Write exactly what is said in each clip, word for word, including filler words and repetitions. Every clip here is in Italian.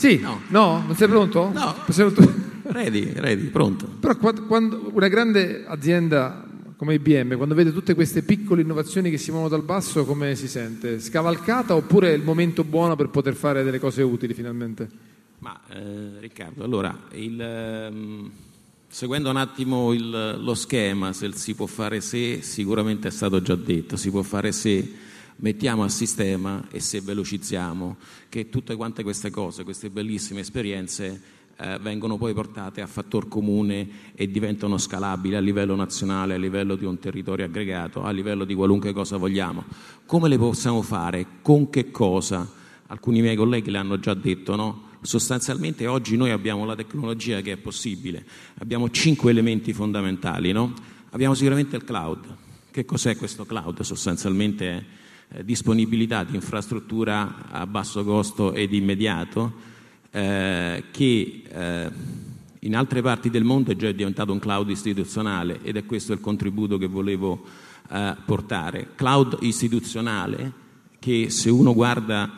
Sì, No. no? Non sei pronto? No. Possiamo tu- Ready, ready, pronto. Però quando, quando una grande azienda come I B M, quando vede tutte queste piccole innovazioni che si muovono dal basso, come si sente? Scavalcata oppure è il momento buono per poter fare delle cose utili finalmente? Ma eh, Riccardo, allora, il, ehm, seguendo un attimo il, lo schema, se si può fare se, sicuramente è stato già detto, si può fare se mettiamo a sistema e se velocizziamo, che tutte quante queste cose, queste bellissime esperienze eh, vengono poi portate a fattor comune e diventano scalabili a livello nazionale, a livello di un territorio aggregato, a livello di qualunque cosa vogliamo. Come le possiamo fare? Con che cosa? Alcuni miei colleghi l'hanno già detto, no? Sostanzialmente oggi noi abbiamo la tecnologia che è possibile, abbiamo cinque elementi fondamentali, no? Abbiamo sicuramente il cloud. Che cos'è questo cloud? Sostanzialmente è eh, disponibilità di infrastruttura a basso costo ed immediato, eh, che eh, in altre parti del mondo è già diventato un cloud istituzionale, ed è questo il contributo che volevo eh, portare. Cloud istituzionale che, se uno guarda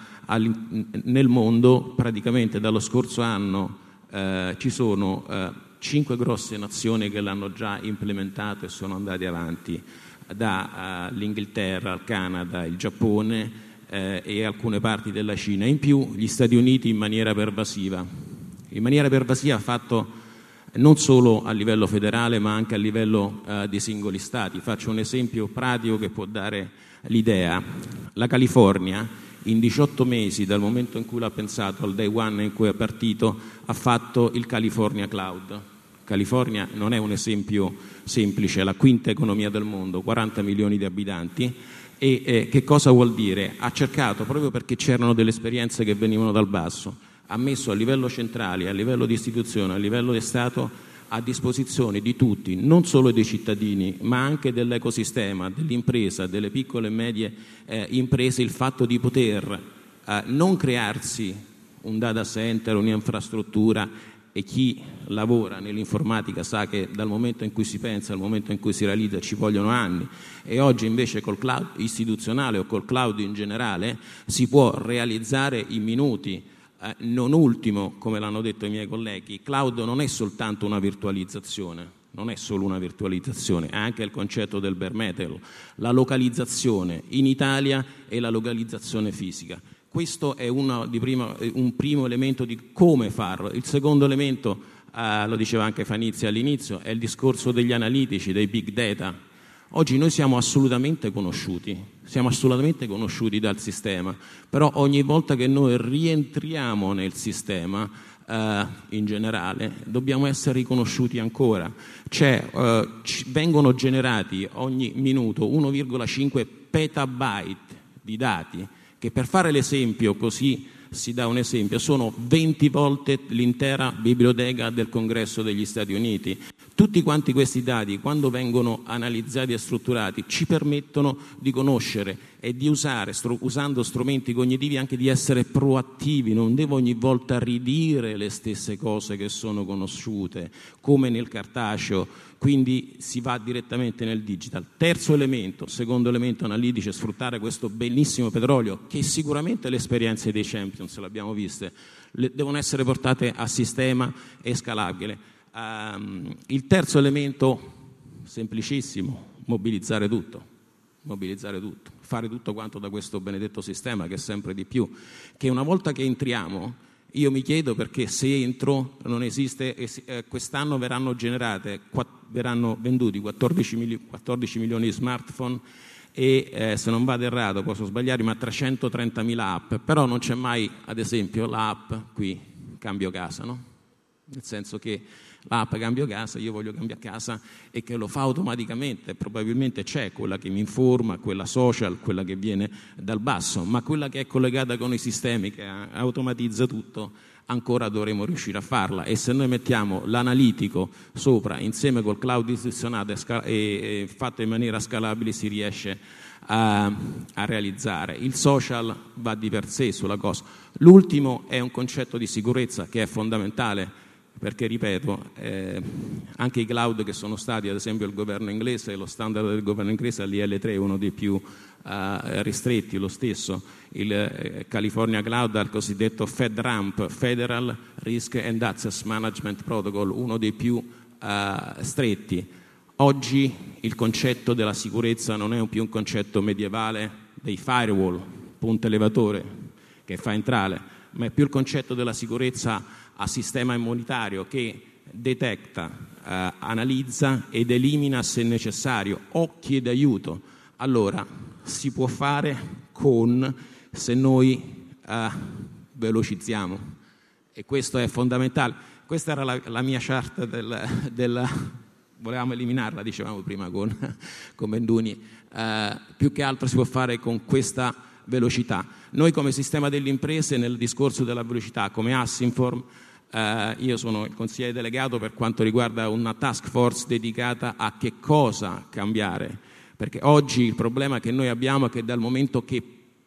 nel mondo, praticamente dallo scorso anno eh, ci sono eh, cinque grosse nazioni che l'hanno già implementato e sono andati avanti, dall'Inghilterra al Canada, il Giappone eh, e alcune parti della Cina. In più gli Stati Uniti in maniera pervasiva. In maniera pervasiva ha fatto non solo a livello federale ma anche a livello eh, dei singoli stati. Faccio un esempio pratico che può dare l'idea. La California in diciotto mesi dal momento in cui l'ha pensato, al day one in cui è partito, ha fatto il California Cloud. California non è un esempio semplice, è la quinta economia del mondo, quaranta milioni di abitanti. E eh, che cosa vuol dire? Ha cercato, proprio perché c'erano delle esperienze che venivano dal basso, ha messo a livello centrale, a livello di istituzione, a livello di Stato a disposizione di tutti, non solo dei cittadini, ma anche dell'ecosistema, dell'impresa, delle piccole e medie eh, imprese, il fatto di poter eh, non crearsi un data center, un'infrastruttura, e chi lavora nell'informatica sa che dal momento in cui si pensa al momento in cui si realizza ci vogliono anni, e oggi invece col cloud istituzionale o col cloud in generale si può realizzare in minuti. Eh, non ultimo, come l'hanno detto i miei colleghi, cloud non è soltanto una virtualizzazione, non è solo una virtualizzazione, è anche il concetto del bare metal, la localizzazione in Italia e la localizzazione fisica. Questo è uno di prima, un primo elemento di come farlo. Il secondo elemento, eh, lo diceva anche Fanizia all'inizio, è il discorso degli analitici, dei big data. Oggi noi siamo assolutamente conosciuti, siamo assolutamente conosciuti dal sistema, però ogni volta che noi rientriamo nel sistema, eh, in generale, dobbiamo essere riconosciuti ancora. Cioè, eh, c- vengono generati ogni minuto uno virgola cinque petabyte di dati, che, per fare l'esempio, così si dà un esempio, sono venti volte l'intera biblioteca del Congresso degli Stati Uniti. Tutti quanti questi dati, quando vengono analizzati e strutturati, ci permettono di conoscere e di usare, stru- usando strumenti cognitivi, anche di essere proattivi. Non devo ogni volta ridire le stesse cose che sono conosciute, come nel cartaceo, quindi si va direttamente nel digital. Terzo elemento, secondo elemento analitico, è sfruttare questo bellissimo petrolio, che sicuramente le esperienze dei Champions, le abbiamo viste, le, devono essere portate a sistema e scalabile. Um, il terzo elemento, semplicissimo, mobilizzare tutto, mobilizzare tutto, fare tutto quanto da questo benedetto sistema che è sempre di più, che una volta che entriamo, io mi chiedo perché se entro non esiste, eh, quest'anno verranno generate, quatt- verranno venduti quattordici, mili- quattordici milioni di smartphone e eh, se non vado errato, posso sbagliare, ma trecentotrentamila app, però non c'è mai, ad esempio, l'app qui, cambio casa, no? Nel senso che l'app cambio casa, io voglio cambiare casa e che lo fa automaticamente, probabilmente c'è quella che mi informa, quella social, quella che viene dal basso, ma quella che è collegata con i sistemi, che automatizza tutto, ancora dovremo riuscire a farla. E se noi mettiamo l'analitico sopra, insieme col cloud istituzionale e, e fatto in maniera scalabile, si riesce a, a realizzare. Il social va di per sé sulla cosa. L'ultimo è un concetto di sicurezza che è fondamentale. perché ripeto, eh, anche i cloud che sono stati, ad esempio il governo inglese, lo standard del governo inglese è l'I L tre, uno dei più eh, ristretti, lo stesso, il eh, California Cloud ha il cosiddetto FedRAMP, Federal Risk and Access Management Protocol, uno dei più eh, stretti. Oggi il concetto della sicurezza non è più un concetto medievale dei firewall, punto elevatore che fa entrare, ma è più il concetto della sicurezza a sistema immunitario che detecta, eh, analizza ed elimina se necessario o chiede aiuto. Allora si può fare con, se noi eh, velocizziamo, e questo è fondamentale. Questa era la, la mia chart del, del volevamo eliminarla, dicevamo prima con, con Menduni, eh, più che altro si può fare con questa velocità. Noi come sistema delle imprese, nel discorso della velocità, come Assinform, eh, io sono il consigliere delegato per quanto riguarda una task force dedicata a che cosa cambiare, perché oggi il problema che noi abbiamo è che dal momento che,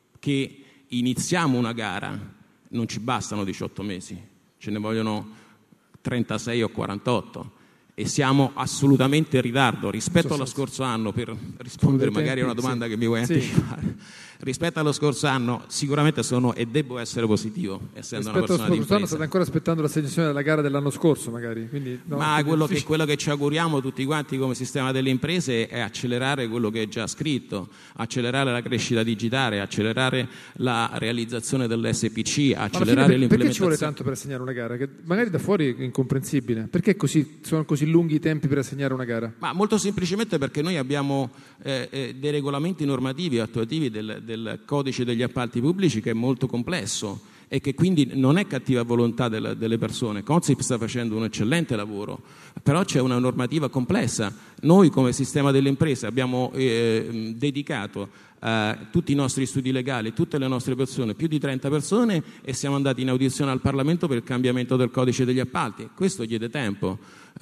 che iniziamo una gara non ci bastano diciotto mesi, ce ne vogliono trentasei o quarantotto. E siamo assolutamente in ritardo rispetto allo scorso anno, per rispondere magari a una domanda sì. che mi vuoi anticipare. Sì. Rispetto allo scorso anno sicuramente sono e devo essere positivo, essendo rispetto una persona di impresa. Rispetto allo scorso anno state ancora aspettando l'assegnazione della gara dell'anno scorso magari. Quindi, no, Ma quello che, quello che ci auguriamo tutti quanti come sistema delle imprese è accelerare quello che è già scritto, accelerare la crescita digitale, accelerare la realizzazione dell'S P C, accelerare fine, l'implementazione. Perché ci vuole tanto per assegnare una gara? Che magari da fuori è incomprensibile. Perché così, sono così lunghi i tempi per assegnare una gara? Ma molto semplicemente perché noi abbiamo eh, eh, dei regolamenti normativi attuativi del, del codice degli appalti pubblici che è molto complesso e che quindi non è cattiva volontà del, delle persone. Consip sta facendo un eccellente lavoro, però c'è una normativa complessa. Noi come sistema delle imprese abbiamo eh, dedicato eh, tutti i nostri studi legali, tutte le nostre persone, più di trenta persone, e siamo andati in audizione al Parlamento per il cambiamento del codice degli appalti. Questo chiede tempo.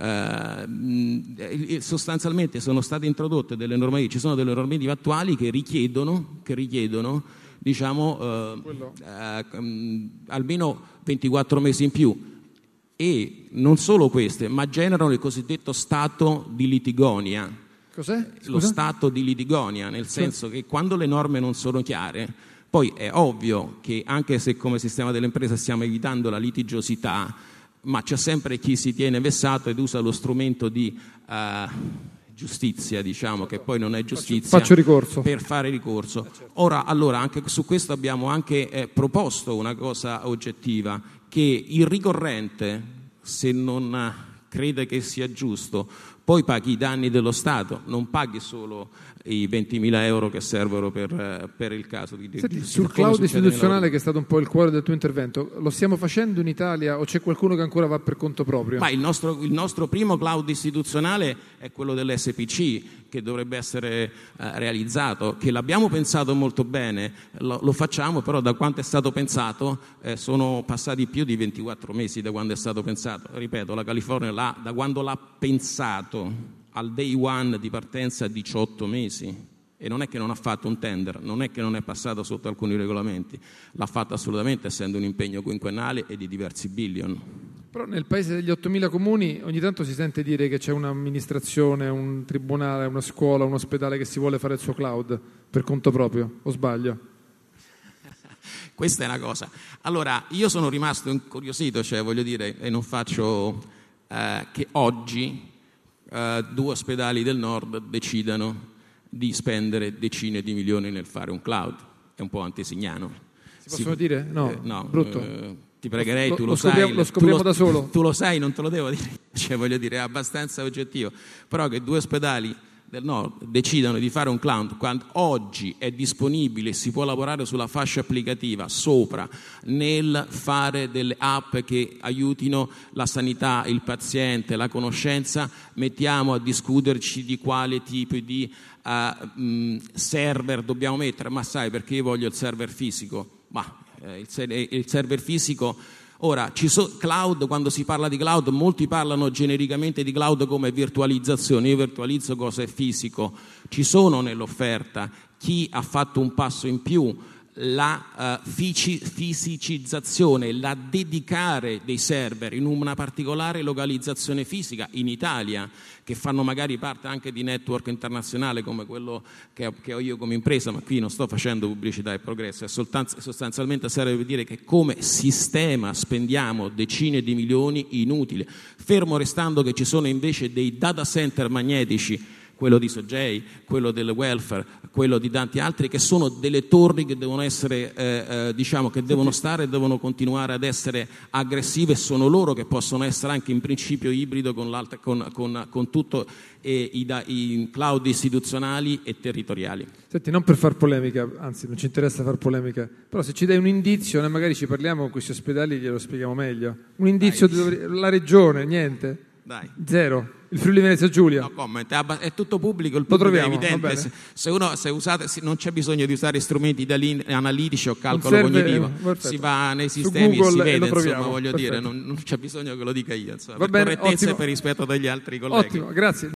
Eh, sostanzialmente sono state introdotte delle normative, ci sono delle normative attuali che richiedono, che richiedono diciamo eh, eh, almeno ventiquattro mesi in più, e non solo queste, ma generano il cosiddetto stato di litigonia. Cos'è? Lo stato di litigonia, nel senso che quando le norme non sono chiare, poi è ovvio che anche se come sistema delle imprese stiamo evitando la litigiosità, ma c'è sempre chi si tiene vessato ed usa lo strumento di uh, giustizia, diciamo, che poi non è giustizia, faccio, faccio ricorso. per fare ricorso. Ora, allora, anche su questo abbiamo anche eh, proposto una cosa oggettiva, che il ricorrente, se non crede che sia giusto, poi paghi i danni dello Stato, non paghi solo i ventimila euro che servono per, per il caso di... Senti, sul cloud istituzionale, che è stato un po' il cuore del tuo intervento, lo stiamo facendo in Italia o c'è qualcuno che ancora va per conto proprio? Ma il nostro, il nostro primo cloud istituzionale è quello dell'S P C, che dovrebbe essere eh, realizzato, che l'abbiamo pensato molto bene, lo, lo facciamo, però da quanto è stato pensato eh, sono passati più di ventiquattro mesi da quando è stato pensato. Ripeto, la California l'ha, da quando l'ha pensato al day one di partenza diciotto mesi, e non è che non ha fatto un tender, non è che non è passato sotto alcuni regolamenti, l'ha fatto assolutamente, essendo un impegno quinquennale e di diversi billion. Però nel paese degli ottomila comuni ogni tanto si sente dire che c'è un'amministrazione, un tribunale, una scuola, un ospedale che si vuole fare il suo cloud per conto proprio, o sbaglio? Questa è una cosa. Allora, io sono rimasto incuriosito, cioè voglio dire, e non faccio eh, che oggi Uh, due ospedali del nord decidano di spendere decine di milioni nel fare un cloud. È un po' antesignano. Si possono si, dire? No, eh, no brutto. Uh, ti pregherei, lo, tu lo, lo sai. Lo scopriamo lo, da solo. Tu lo sai, non te lo devo dire. Cioè, voglio dire, è abbastanza oggettivo. Però che due ospedali del nord decidano di fare un cloud quando oggi è disponibile, si può lavorare sulla fascia applicativa sopra, nel fare delle app che aiutino la sanità, il paziente, la conoscenza, mettiamo a discuterci di quale tipo di uh, mh, server dobbiamo mettere. Ma sai perché io voglio il server fisico? Ma eh, il, ser- il server fisico. Ora, ci so, cloud, quando si parla di cloud, molti parlano genericamente di cloud come virtualizzazione. Io virtualizzo cosa è fisico. Ci sono nell'offerta chi ha fatto un passo in più, la uh, fici- fisicizzazione, la dedicare dei server in una particolare localizzazione fisica in Italia, che fanno magari parte anche di network internazionale come quello che, che ho io come impresa, ma qui non sto facendo pubblicità e progresso, è soltanto, sostanzialmente serve per dire che come sistema spendiamo decine di milioni inutili, fermo restando che ci sono invece dei data center magnetici, quello di Sogei, quello del welfare, quello di tanti altri, che sono delle torri che devono essere, eh, eh, diciamo, che devono stare e devono continuare ad essere aggressive, e sono loro che possono essere anche in principio ibrido con, con, con, con tutto e i, i cloud istituzionali e territoriali. Senti, non per far polemica, anzi non ci interessa far polemica, però se ci dai un indizio, noi magari ci parliamo con questi ospedali, glielo spieghiamo meglio. Un indizio, dove, la regione, niente? Dai. Zero. Il Friuli Venezia Giulia. No comment, è tutto pubblico, il pubblico troviamo, è evidente. Se, se uno se usate, se non c'è bisogno di usare strumenti analitici o calcolo serve, cognitivo, perfetto. Si va nei sistemi e si vede, insomma, voglio perfetto. dire, non, non c'è bisogno che lo dica io, insomma, per bene, correttezza ottimo. E per rispetto degli altri colleghi. Ottimo, grazie.